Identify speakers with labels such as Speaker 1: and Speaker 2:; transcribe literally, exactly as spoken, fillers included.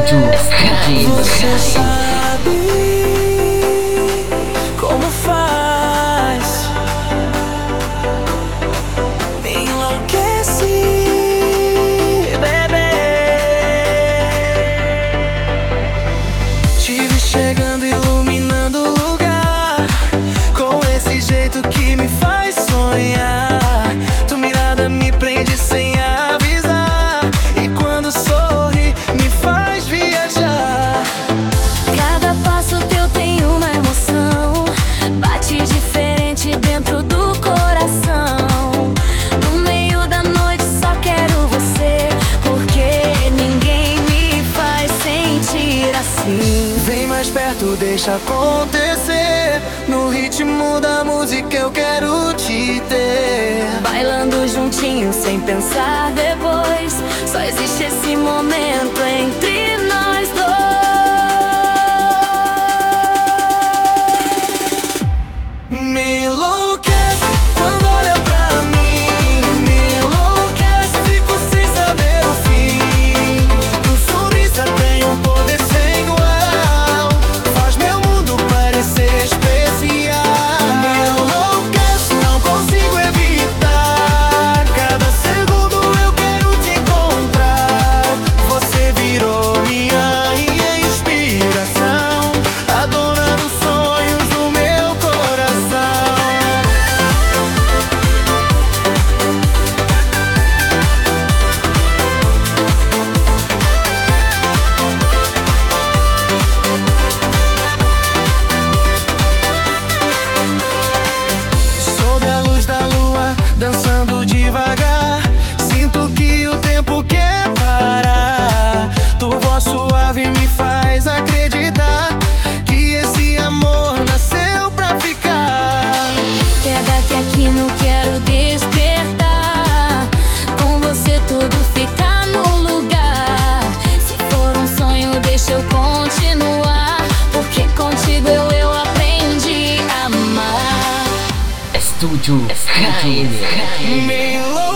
Speaker 1: Estúdio
Speaker 2: Você sabe como faz, me enlouquece, bebê. Te vi chegando, iluminando o lugar, com esse jeito que me faz sonhar. Tua mirada me prende sem avisar, e quando sorri me faz viajar.
Speaker 3: Cada passo teu tem uma emoção, bate diferente dentro do coração. No meio da noite só quero você, porque ninguém me faz sentir assim.
Speaker 2: Vem mais perto, deixa acontecer, no ritmo da música eu quero te ter.
Speaker 3: Bailando juntinho sem pensar depois, só existe esse momento entre nós dois.
Speaker 2: Me enlouquece quando olha pra mim, me enlouquece, fico sem saber o fim. Tu sorriso tem um poder sem igual, faz meu mundo parecer especial. Me enlouquece, não consigo evitar, cada segundo eu quero te encontrar. Você virou minha inspiração, a dona dos sonhos do meu coração. Sob a luz da lua, dançando devagar, sinto que o tempo quer parar. Tua voz suave me faz acreditar que esse amor nasceu pra ficar.
Speaker 3: Pega que aqui não quero despertar, com você tudo fica no lugar. Se for um sonho deixa eu continuar, porque contigo eu, eu aprendi a amar.
Speaker 1: Estúdio
Speaker 2: Me enlouquece